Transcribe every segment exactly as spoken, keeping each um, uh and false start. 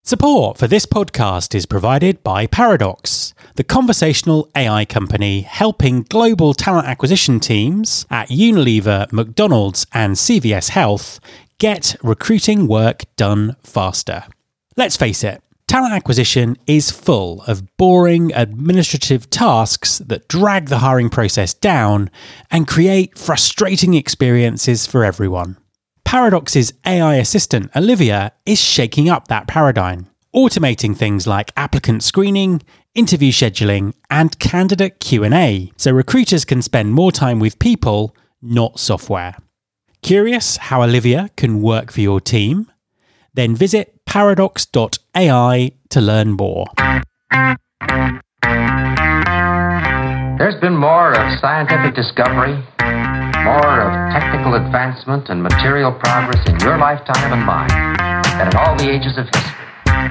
Support for this podcast is provided by Paradox, the conversational A I company helping global talent acquisition teams at Unilever, McDonald's, and C V S Health get recruiting work done faster. Let's face it, talent acquisition is full of boring administrative tasks that drag the hiring process down and create frustrating experiences for everyone. Paradox's A I assistant, Olivia, is shaking up that paradigm, automating things like applicant screening, interview scheduling, and candidate Q and A, so recruiters can spend more time with people, not software. Curious how Olivia can work for your team? Then visit paradox dot A I to learn more. There's been more of scientific discovery, more of technical advancement and material progress in your lifetime and mine than in all the ages of history.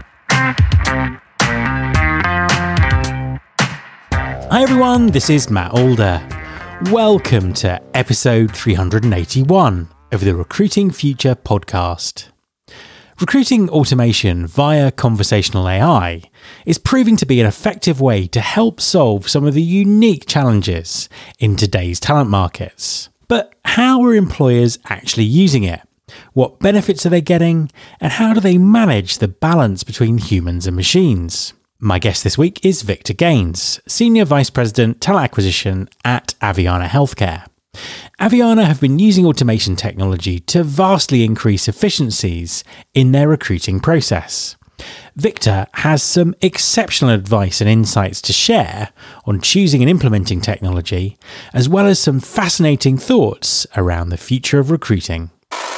Hi everyone, this is Matt Alder. Welcome to episode three hundred eighty-one of the Recruiting Future podcast. Recruiting automation via conversational A I is proving to be an effective way to help solve some of the unique challenges in today's talent markets. But how are employers actually using it? What benefits are they getting? And how do they manage the balance between humans and machines? My guest this week is Victor Gaines, Senior Vice President Talent Acquisition at Aveanna Healthcare. Aveanna have been using automation technology to vastly increase efficiencies in their recruiting process. Victor has some exceptional advice and insights to share on choosing and implementing technology, as well as some fascinating thoughts around the future of recruiting.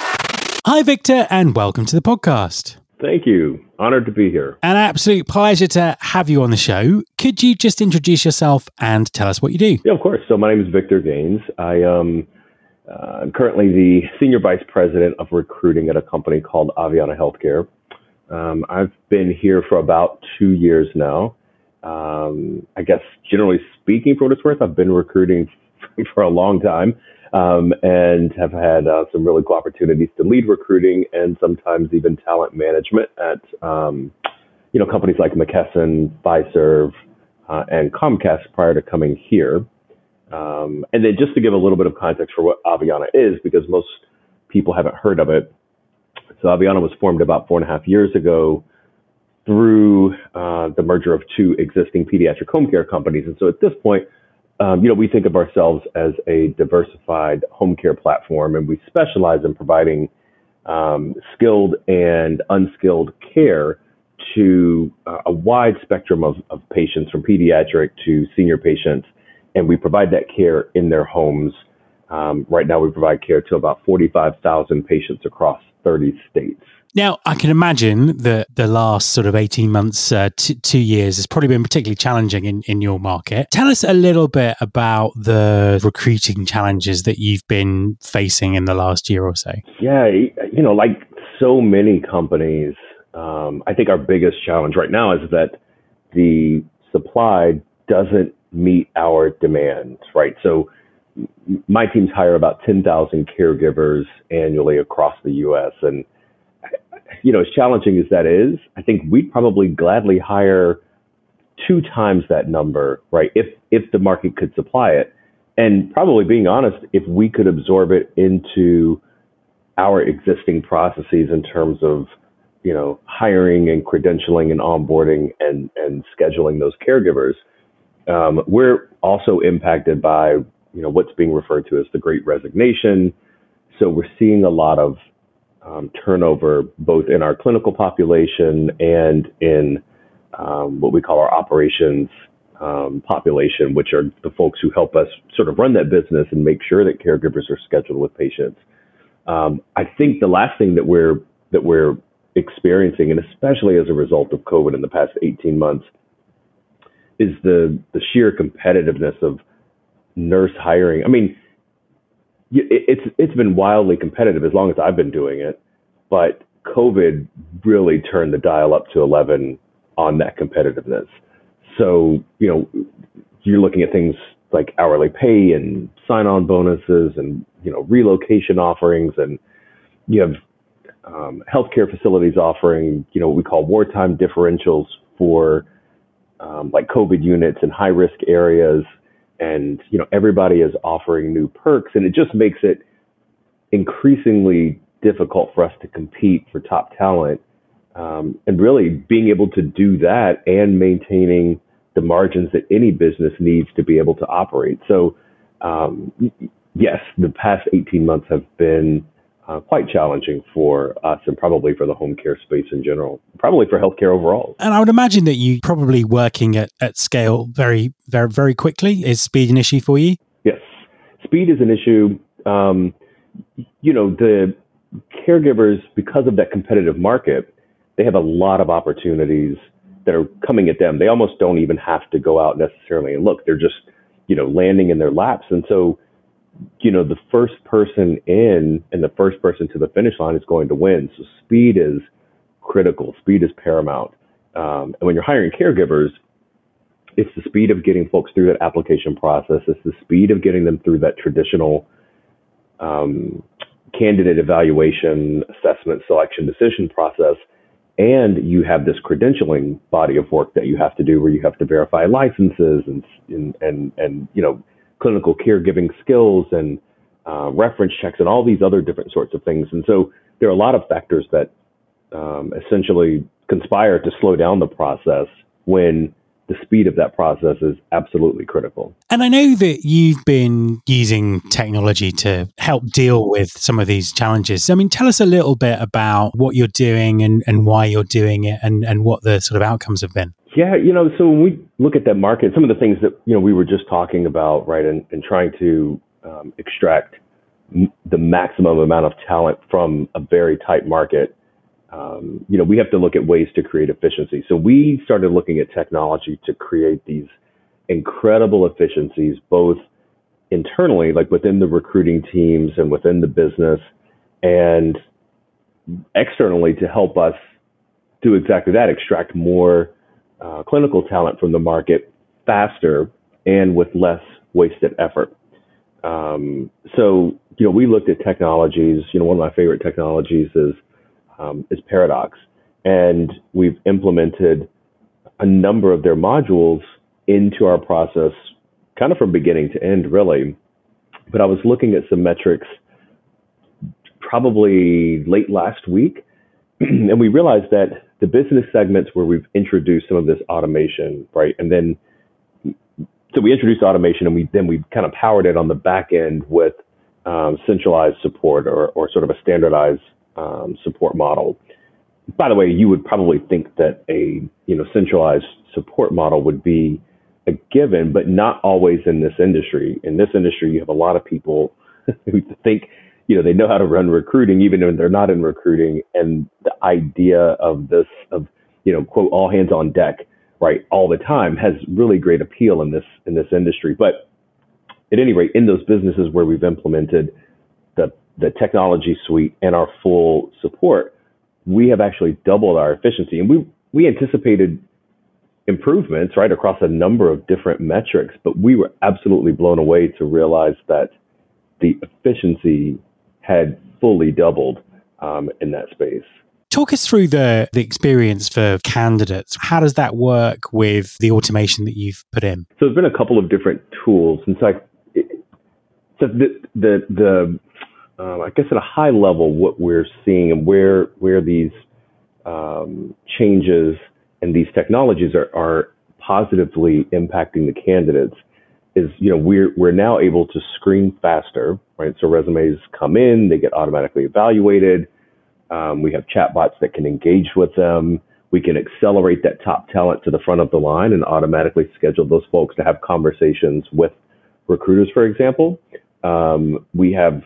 Hi, Victor, and welcome to the podcast. Thank you. Honored to be here. An absolute pleasure to have you on the show. Could you just introduce yourself and tell us what you do? Yeah, of course. So my name is Victor Gaines. I um, uh, I'm currently the Senior Vice President of Recruiting at a company called Aveanna Healthcare. Um, I've been here for about two years now. Um, I guess generally speaking, for what it's worth, I've been recruiting for a long time. Um, and have had uh, some really cool opportunities to lead recruiting and sometimes even talent management at, um, you know, companies like McKesson, Fiserv, uh, and Comcast prior to coming here. Um, and then just to give a little bit of context for what Aveanna is, because most people haven't heard of it. So Aveanna was formed about four and a half years ago through uh, the merger of two existing pediatric home care companies. And so at this point, Um, you know, we think of ourselves as a diversified home care platform, and we specialize in providing um, skilled and unskilled care to uh, a wide spectrum of, of patients, from pediatric to senior patients, and we provide that care in their homes. Um, right now, we provide care to about forty-five thousand patients across thirty states. Now, I can imagine that the last sort of eighteen months, uh, t- two years has probably been particularly challenging in, in your market. Tell us a little bit about the recruiting challenges that you've been facing in the last year or so. Yeah, you know, like so many companies, um, I think our biggest challenge right now is that the supply doesn't meet our demand, right? So my teams hire about ten thousand caregivers annually across the U S, and you know, as challenging as that is, I think we'd probably gladly hire two times that number, right? If if the market could supply it. And probably, being honest, if we could absorb it into our existing processes in terms of, you know, hiring and credentialing and onboarding and, and scheduling those caregivers. Um, we're also impacted by, you know, what's being referred to as the Great Resignation. So we're seeing a lot of Um, turnover both in our clinical population and in um, what we call our operations um, population, which are the folks who help us sort of run that business and make sure that caregivers are scheduled with patients. Um, I think the last thing that we're that we're experiencing, and especially as a result of COVID in the past eighteen months, is the the sheer competitiveness of nurse hiring. I mean, it's it's been wildly competitive as long as I've been doing it, but COVID really turned the dial up to eleven on that competitiveness. So, you know, you're looking at things like hourly pay and sign-on bonuses and, you know, relocation offerings, and you have um, healthcare facilities offering, you know, what we call wartime differentials for um, like COVID units in high risk areas. And, you know, everybody is offering new perks, and it just makes it increasingly difficult for us to compete for top talent. Um, and really being able to do that and maintaining the margins that any business needs to be able to operate. So, um, yes, the past eighteen months have been uh, quite challenging for us, and probably for the home care space in general, probably for healthcare overall. And I would imagine that you probably working at, at scale very, very, very quickly. Is speed an issue for you? Yes, speed is an issue. Um, you know, the caregivers, because of that competitive market, they have a lot of opportunities that are coming at them. They almost don't even have to go out necessarily and look. They're just, you know, landing in their laps. And so, you know, the first person in and the first person to the finish line is going to win. So speed is critical. Speed is paramount. Um, and when you're hiring caregivers, it's the speed of getting folks through that application process. It's the speed of getting them through that traditional um, candidate evaluation, assessment, selection, decision process. And you have this credentialing body of work that you have to do, where you have to verify licenses and and and, and you know, clinical caregiving skills and uh, reference checks and all these other different sorts of things. And so there are a lot of factors that um, essentially conspire to slow down the process, when the speed of that process is absolutely critical. And I know that you've been using technology to help deal with some of these challenges. I mean, tell us a little bit about what you're doing and, and why you're doing it, and, and what the sort of outcomes have been. Yeah, you know, so when we look at that market, some of the things that, you know, we were just talking about, right, and, and trying to um, extract m- the maximum amount of talent from a very tight market, um, you know, we have to look at ways to create efficiency. So we started looking at technology to create these incredible efficiencies, both internally, like within the recruiting teams and within the business, and externally to help us do exactly that, extract more uh, clinical talent from the market faster and with less wasted effort. Um, so, you know, we looked at technologies. You know, one of my favorite technologies is um, is Paradox, and we've implemented a number of their modules into our process, kind of from beginning to end, really. But I was looking at some metrics probably late last week, and we realized that the business segments where we've introduced some of this automation, right, and then so we introduced automation, and we then we kind of powered it on the back end with um, centralized support, or, or sort of a standardized um, support model. By the way, you would probably think that a you know centralized support model would be a given, but not always in this industry. In this industry, you have a lot of people who think you know they know how to run recruiting, even when they're not in recruiting. And the idea of this, of you know, quote, all hands on deck, right, all the time, has really great appeal in this in this industry. But at any rate, in those businesses where we've implemented the the technology suite and our full support, we have actually doubled our efficiency. And we we anticipated improvements, right, across a number of different metrics, but we were absolutely blown away to realize that the efficiency had fully doubled um, in that space. Talk us through the, the experience for candidates. How does that work with the automation that you've put in? So there's been a couple of different tools. In fact, it, so the the the um, I guess at a high level, what we're seeing and where where these um, changes and these technologies are, are positively impacting the candidates is, you know, we're we're now able to screen faster, right? So resumes come in, they get automatically evaluated. Um, we have chatbots that can engage with them. We can accelerate that top talent to the front of the line and automatically schedule those folks to have conversations with recruiters, for example. Um, we have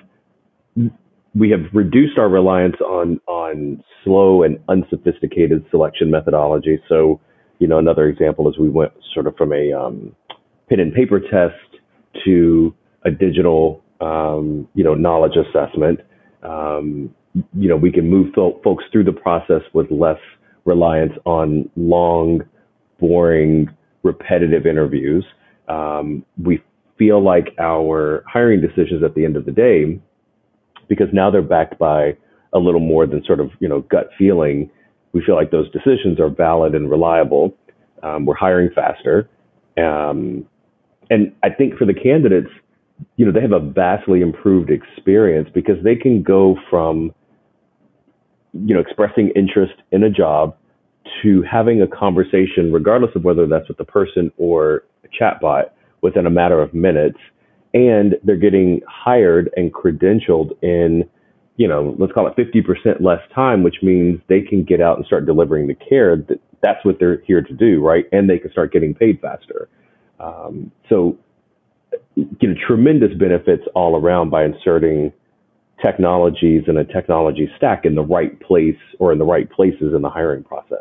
we have reduced our reliance on on slow and unsophisticated selection methodology. So, you know, another example is we went sort of from a um, pen and paper test to a digital, um, you know, knowledge assessment. Um, you know, we can move fo- folks through the process with less reliance on long, boring, repetitive interviews. Um, we feel like our hiring decisions at the end of the day, because now they're backed by a little more than sort of, you know, gut feeling. We feel like those decisions are valid and reliable. Um, we're hiring faster. Um, and I think for the candidates, you know, they have a vastly improved experience because they can go from, you know, expressing interest in a job to having a conversation, regardless of whether that's with the person or a chatbot, within a matter of minutes. And they're getting hired and credentialed in, you know, let's call it fifty percent less time, which means they can get out and start delivering the care. That that's what they're here to do, right? And they can start getting paid faster. Um, so, you know, tremendous benefits all around by inserting technologies and a technology stack in the right place or in the right places in the hiring process.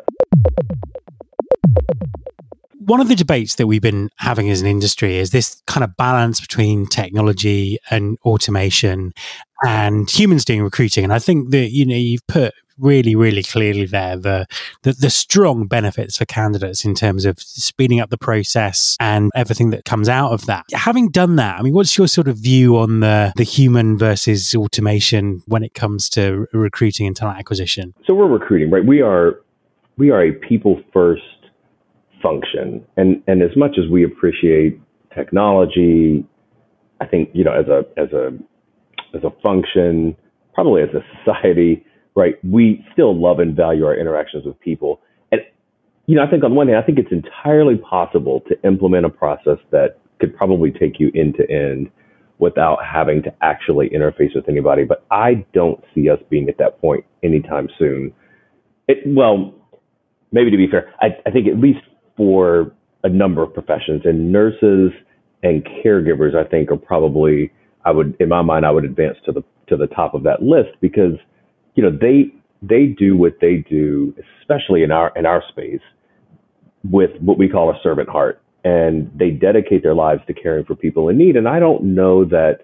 One of the debates that we've been having as an industry is this kind of balance between technology and automation and humans doing recruiting. And I think that, you know, you've put really, really clearly there the, the the strong benefits for candidates in terms of speeding up the process and everything that comes out of that. Having done that, I mean, what's your sort of view on the, the human versus automation when it comes to recruiting and talent acquisition? So we're recruiting, right? We are we are a people first function. And and as much as we appreciate technology, I think, you know, as a as a as a function, probably as a society, right, we still love and value our interactions with people. And, you know, I think on one hand, I think it's entirely possible to implement a process that could probably take you end to end without having to actually interface with anybody. But I don't see us being at that point anytime soon. It, well, maybe to be fair, I, I think at least for a number of professions, and nurses and caregivers, I think are probably, I would, in my mind, I would advance to the to the top of that list because, you know, they they do what they do, especially in our in our space, with what we call a servant heart, and they dedicate their lives to caring for people in need. And I don't know that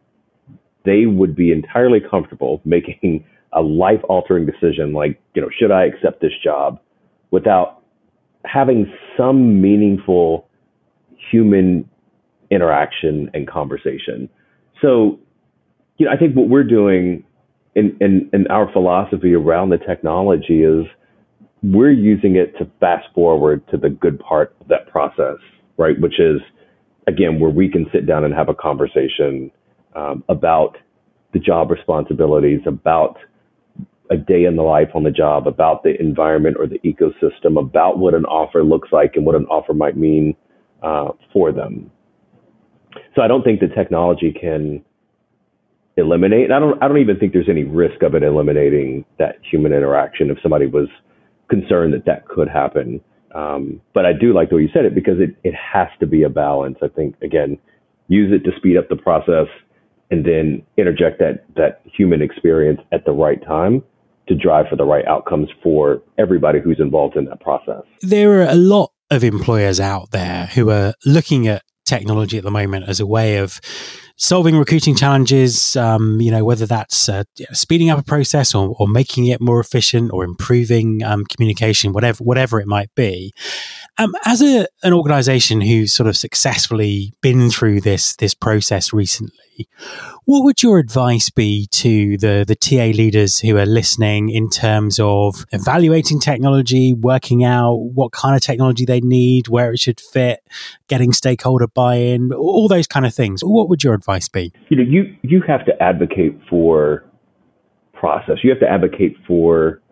they would be entirely comfortable making a life-altering decision like, you know, should I accept this job, without having some meaningful human interaction and conversation. So, you know, I think what we're doing in, in, in our philosophy around the technology is we're using it to fast forward to the good part of that process, right? Which is, again, where we can sit down and have a conversation um, about the job responsibilities, about a day in the life on the job, about the environment or the ecosystem, about what an offer looks like and what an offer might mean uh, for them. So I don't think the technology can eliminate, and I don't, I don't even think there's any risk of it eliminating that human interaction if somebody was concerned that that could happen. Um, but I do like the way you said it because it, it has to be a balance. I think, again, use it to speed up the process and then interject that, that human experience at the right time to drive for the right outcomes for everybody who's involved in that process. There are a lot of employers out there who are looking at technology at the moment as a way of solving recruiting challenges, um, you know, whether that's uh, speeding up a process or, or making it more efficient or improving um, communication, whatever whatever it might be. Um, as a, an organization who's sort of successfully been through this this process recently, what would your advice be to the, the T A leaders who are listening in terms of evaluating technology, working out what kind of technology they need, where it should fit, getting stakeholder buy-in, all those kind of things? What would your advice be? You know, you, you have to advocate for process. You have to advocate for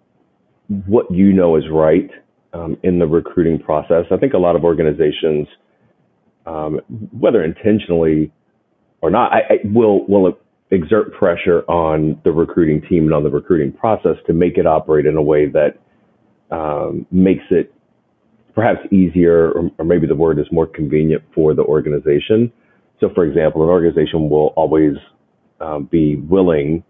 what you know is right um, in the recruiting process. I think a lot of organizations, um, whether intentionally or not, I, I will will exert pressure on the recruiting team and on the recruiting process to make it operate in a way that um, makes it perhaps easier, or, or maybe the word is more convenient for the organization. So, for example, an organization will always um, be willing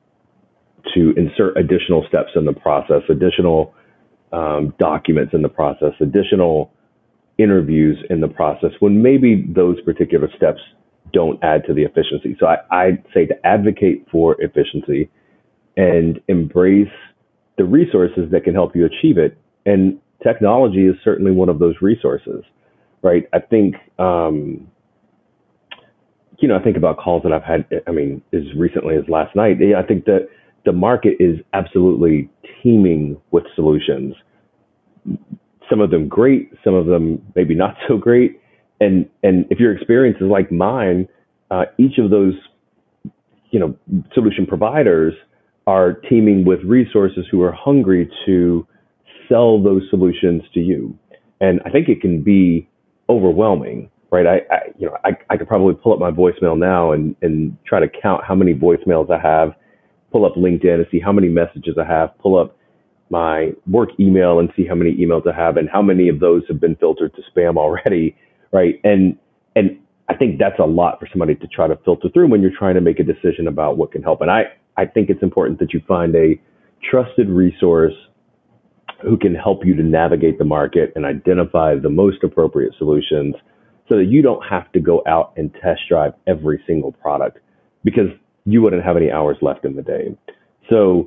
to insert additional steps in the process, additional um, documents in the process, additional interviews in the process, when maybe those particular steps don't add to the efficiency. So I, I'd say to advocate for efficiency and embrace the resources that can help you achieve it. And technology is certainly one of those resources, right? I think, um, you know, I think about calls that I've had, I mean, as recently as last night. I think that the market is absolutely teeming with solutions. Some of them great, some of them maybe not so great. And and if your experience is like mine, uh, each of those, you know, solution providers are teaming with resources who are hungry to sell those solutions to you. And I think it can be overwhelming, right? I, I you know, I, I could probably pull up my voicemail now and, and try to count how many voicemails I have, pull up LinkedIn and see how many messages I have, pull up my work email and see how many emails I have and how many of those have been filtered to spam already, right? And and I think that's a lot for somebody to try to filter through when you're trying to make a decision about what can help. And I, I think it's important that you find a trusted resource who can help you to navigate the market and identify the most appropriate solutions so that you don't have to go out and test drive every single product because you wouldn't have any hours left in the day. So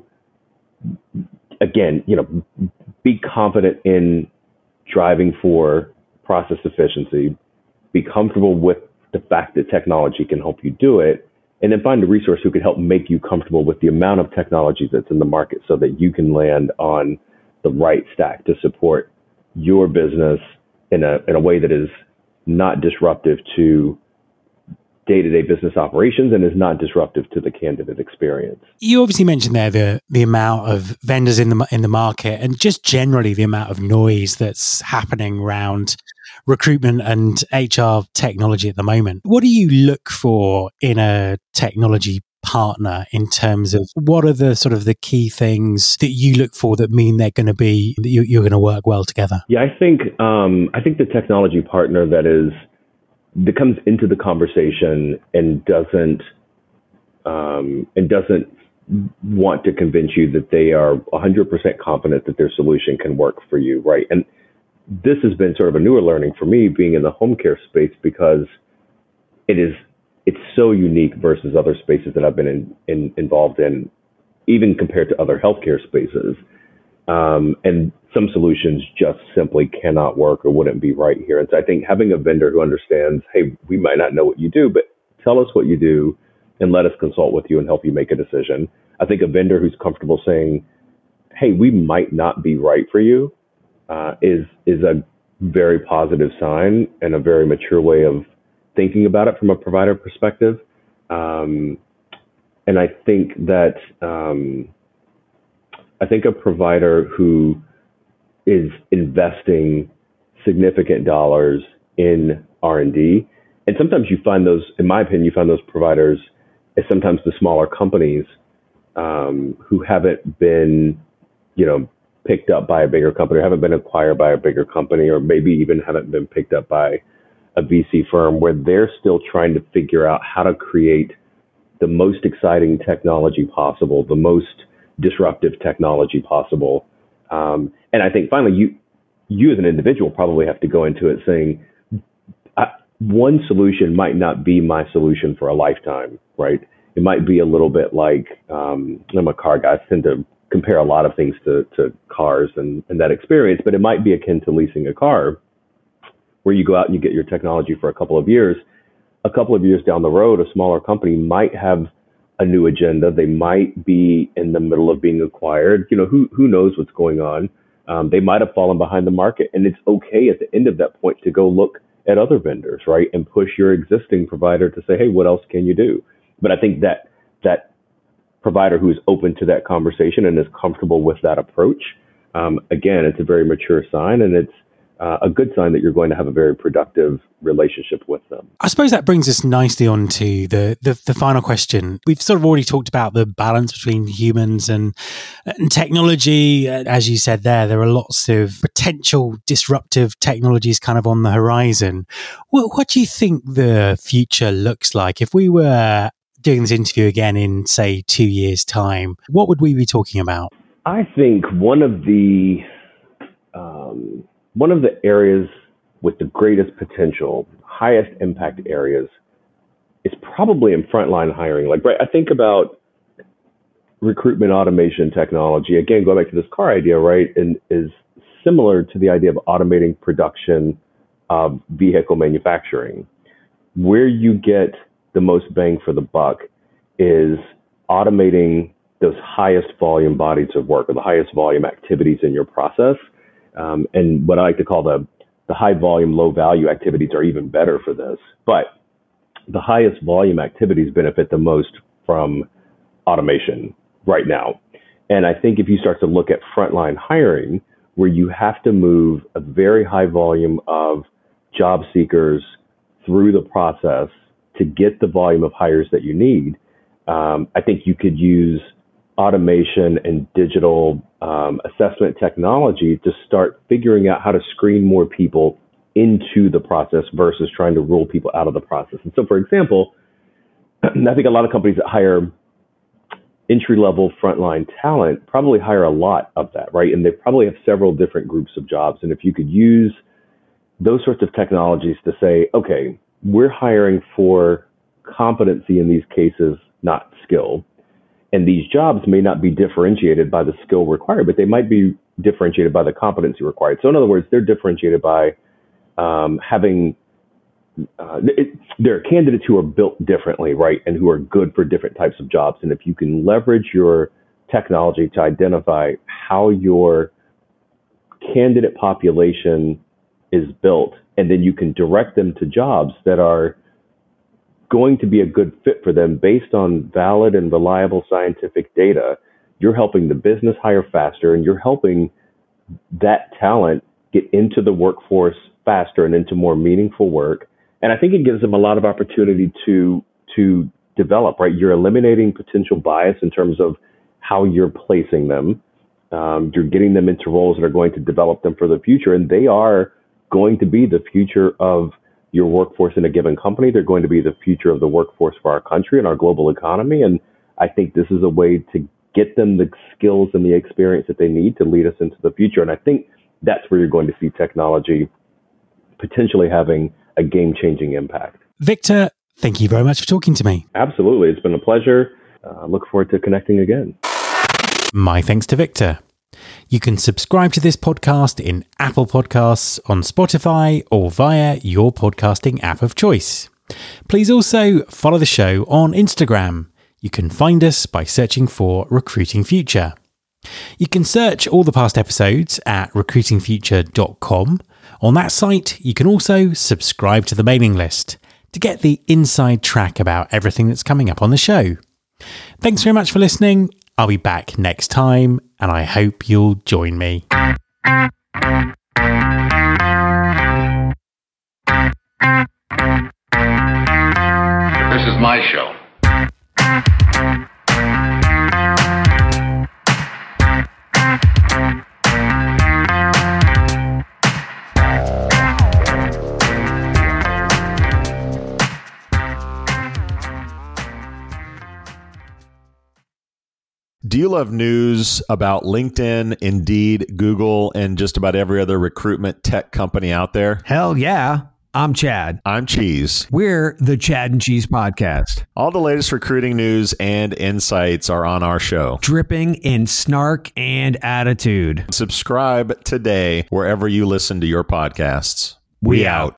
again, you know, be confident in driving for process efficiency, be comfortable with the fact that technology can help you do it, and then find a resource who can help make you comfortable with the amount of technology that's in the market so that you can land on the right stack to support your business in a in a way that is not disruptive to day-to-day business operations and is not disruptive to the candidate experience. You obviously mentioned there the the amount of vendors in the in the market and just generally the amount of noise that's happening around recruitment and H R technology at the moment. What do you look for in a technology partner in terms of what are the sort of the key things that you look for that mean they're going to be that you, you're going to work well together? Yeah, I think um, I think the technology partner that is that comes into the conversation and doesn't um, and doesn't want to convince you that they are one hundred percent confident that their solution can work for you, right? And this has been sort of a newer learning for me being in the home care space because it is it's so unique versus other spaces that I've been in, in, involved in, even compared to other healthcare spaces. Um, and some solutions just simply cannot work or wouldn't be right here. And so I think having a vendor who understands, hey, we might not know what you do, but tell us what you do and let us consult with you and help you make a decision. I think a vendor who's comfortable saying, hey, we might not be right for you uh, is is a very positive sign and a very mature way of thinking about it from a provider perspective. Um, and I think that um, I think a provider who is investing significant dollars in R and D, and sometimes you find those, in my opinion, you find those providers as sometimes the smaller companies um, who haven't been, you know, picked up by a bigger company, or haven't been acquired by a bigger company, or maybe even haven't been picked up by a V C firm, where they're still trying to figure out how to create the most exciting technology possible, the most disruptive technology possible. Um, and I think finally, you you as an individual probably have to go into it saying, I, one solution might not be my solution for a lifetime, right? It might be a little bit like, um, I'm a car guy, I tend to compare a lot of things to, to cars and, and that experience, but it might be akin to leasing a car, where you go out and you get your technology for a couple of years. A couple of years down the road, a smaller company might have a new agenda. They might be in the middle of being acquired. You know, who who knows what's going on? Um, they might have fallen behind the market, and it's okay at the end of that point to go look at other vendors, right, and push your existing provider to say, hey, what else can you do? But I think that that provider who is open to that conversation and is comfortable with that approach, um, again, it's a very mature sign, and it's Uh, a good sign that you're going to have a very productive relationship with them. I suppose that brings us nicely on to the, the, the final question. We've sort of already talked about the balance between humans and, and technology. As you said there, there are lots of potential disruptive technologies kind of on the horizon. What, what do you think the future looks like? If we were doing this interview again in, say, two years' time, what would we be talking about? I think one of the... Um, One of the areas with the greatest potential, highest impact areas, is probably in frontline hiring. Like, right, I think about recruitment automation technology. Again, going back to this car idea, right, and is similar to the idea of automating production of vehicle manufacturing. Where you get the most bang for the buck is automating those highest volume bodies of work or the highest volume activities in your process. Um, and what I like to call the, the high volume, low value activities are even better for this. But the highest volume activities benefit the most from automation right now. And I think if you start to look at frontline hiring, where you have to move a very high volume of job seekers through the process to get the volume of hires that you need, um, I think you could use automation and digital um, assessment technology to start figuring out how to screen more people into the process versus trying to rule people out of the process. And so, for example, I think a lot of companies that hire entry-level frontline talent probably hire a lot of that, right? And they probably have several different groups of jobs. And if you could use those sorts of technologies to say, okay, we're hiring for competency in these cases, not skill. And these jobs may not be differentiated by the skill required, but they might be differentiated by the competency required. So in other words, they're differentiated by um, having, uh, it, there are candidates who are built differently, right? And who are good for different types of jobs. And if you can leverage your technology to identify how your candidate population is built, and then you can direct them to jobs that are going to be a good fit for them based on valid and reliable scientific data, you're helping the business hire faster, and you're helping that talent get into the workforce faster and into more meaningful work. And I think it gives them a lot of opportunity to to develop, right? You're eliminating potential bias in terms of how you're placing them. Um, you're getting them into roles that are going to develop them for the future, and they are going to be the future of your workforce in a given company. They're going to be the future of the workforce for our country and our global economy. And I think this is a way to get them the skills and the experience that they need to lead us into the future. And I think that's where you're going to see technology potentially having a game-changing impact. Victor, thank you very much for talking to me. Absolutely. It's been a pleasure. I uh, look forward to connecting again. My thanks to Victor. You can subscribe to this podcast in Apple Podcasts, on Spotify, or via your podcasting app of choice. Please also follow the show on Instagram. You can find us by searching for Recruiting Future. You can search all the past episodes at recruiting future dot com. On that site, you can also subscribe to the mailing list to get the inside track about everything that's coming up on the show. Thanks very much for listening. I'll be back next time, and I hope you'll join me. This is my show. Do you love news about LinkedIn, Indeed, Google, and just about every other recruitment tech company out there? Hell yeah. I'm Chad. I'm Cheese. We're the Chad and Cheese Podcast. All the latest recruiting news and insights are on our show. Dripping in snark and attitude. Subscribe today wherever you listen to your podcasts. We, we out.